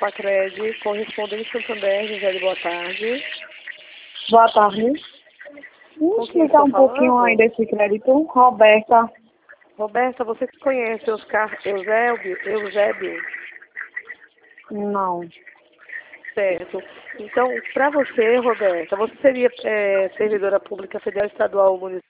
Pacred, correspondente Santander, Gisele, boa tarde. Boa tarde. Me explicar um pouquinho aí desse crédito. Roberta. Roberta, você que conhece Oscar Eusébio? Não. Certo. Então, para você, Roberta, você seria servidora pública federal, estadual ou municipal?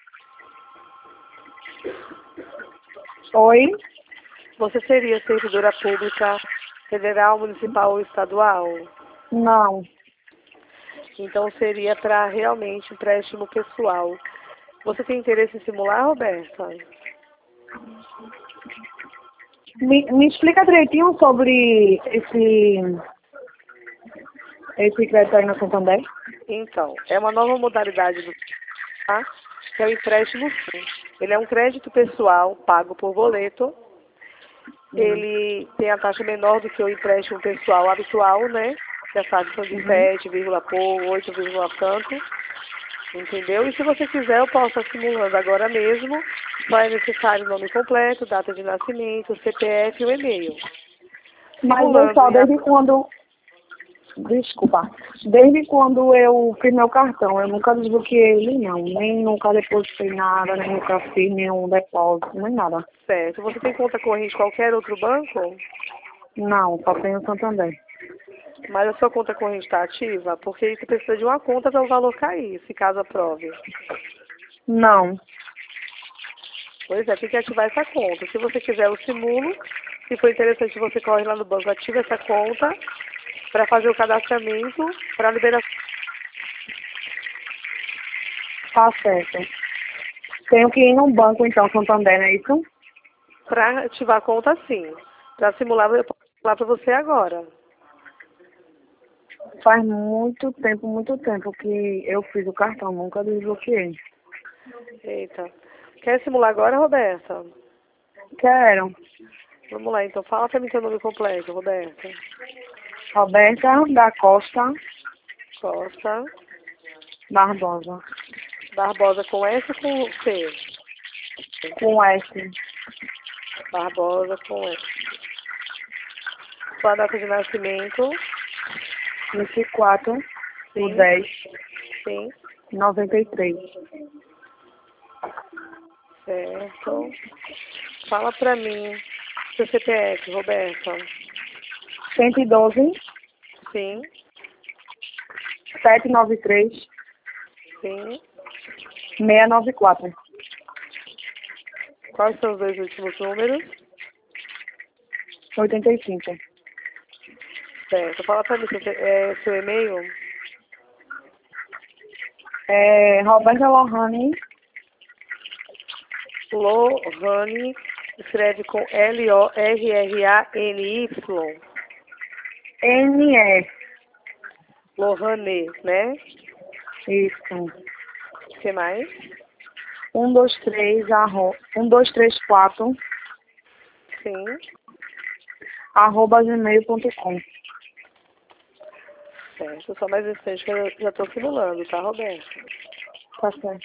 Oi? Você seria servidora pública federal, municipal ou estadual? Não. Então, seria para realmente empréstimo pessoal. Você tem interesse em simular, Roberta? Me explica direitinho sobre esse crédito aí no Santander. Então, é uma nova modalidade do tá? Que é o empréstimo sim. Ele é um crédito pessoal pago por boleto. Ele tem a taxa menor do que o empréstimo pessoal habitual, né? Que as taxas são de 7, por 8, tanto. Entendeu? E se você quiser, eu posso estar simulando agora mesmo. Só é necessário o nome completo, data de nascimento, CPF e o e-mail. Mas eu só desde quando... Desculpa. Desde quando eu fiz meu cartão, eu nunca desbloqueei ele não. Nem nunca depositei nada, nem nunca fiz nenhum depósito, nem nada. Certo. Você tem conta corrente em qualquer outro banco? Não, só tenho o Santander. Mas a sua conta corrente está ativa? Porque você precisa de uma conta para o valor cair, se caso aprove. Não. Pois é, tem que ativar essa conta. Se você quiser, eu simulo. Se for interessante, você corre lá no banco, ativa essa conta para fazer o cadastramento para liberação. Tá certo. Tenho que ir num banco, então, Santander, não é isso? Para ativar a conta, sim. Para simular, eu posso falar para você agora. Faz muito tempo que eu fiz o cartão, nunca desbloqueei. Eita. Quer simular agora, Roberta? Quero. Vamos lá, então. Fala para mim seu nome completo, Roberta. Roberta da Costa Costa. Barbosa. Barbosa com S ou com C? Com S. Barbosa com S. Sua data de nascimento? 24 Sim. do 10. Sim. 93. Certo. Fala pra mim seu CPF, Roberta. 112 Sim. 793 Sim. 694. Quais são os dois últimos números? 85. Certo. Fala pra mim seu e-mail. Roberta Lohane. Lohane. Escreve com Lorrany. NE. Lohane, né? Isso. O que mais? 1234 Sim. @gmail.com. Certo. Só mais um instante que eu já estou simulando, tá, Roberta? Tá certo.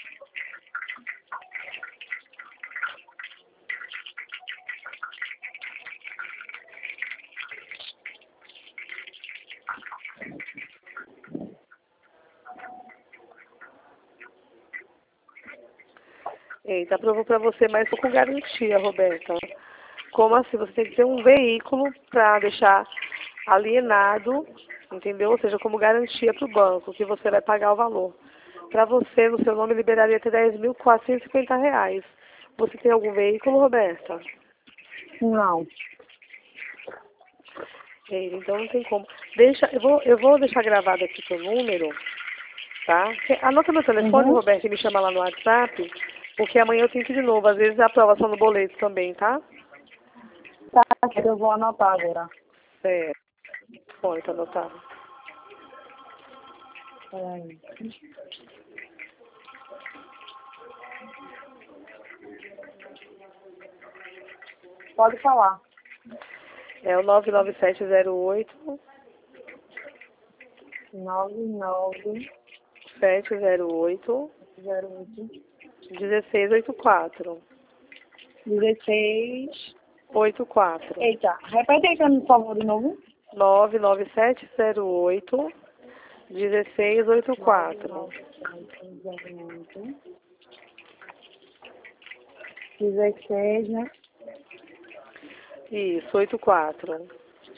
Eita, aprovou para você, mas com garantia, Roberta. Como assim? Você tem que ter um veículo para deixar alienado, entendeu? Ou seja, como garantia para o banco, que você vai pagar o valor. Para você, no seu nome, liberaria até R$ 10.450. Você tem algum veículo, Roberta? Não. Eita, então não tem como. Eu vou deixar gravado aqui seu número, tá? Anota meu telefone, Roberta, e me chama lá no WhatsApp, porque amanhã eu tento de novo. Às vezes a aprovação no boleto também, tá? Tá, eu vou anotar agora. Certo. Bom, tá anotado. Pode falar. É o 99708 9908 708 1684. 16. 84. Eita, repete aí pra mim, por favor, de novo. 99708 1684. 16, né? Isso, 84.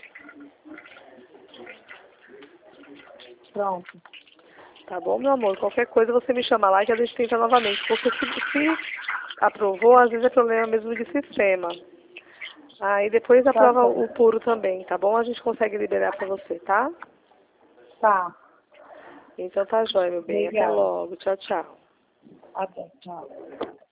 Pronto. Tá bom, meu amor? Qualquer coisa você me chama lá que a gente tenta novamente. Porque se aprovou, às vezes é problema mesmo de sistema. Aí depois Tá aprova certo. o puro também, tá bom? A gente consegue liberar pra você, tá? Tá. Então tá jóia, meu bem. Até Obrigada. logo. Tchau, tchau. Até. Tchau.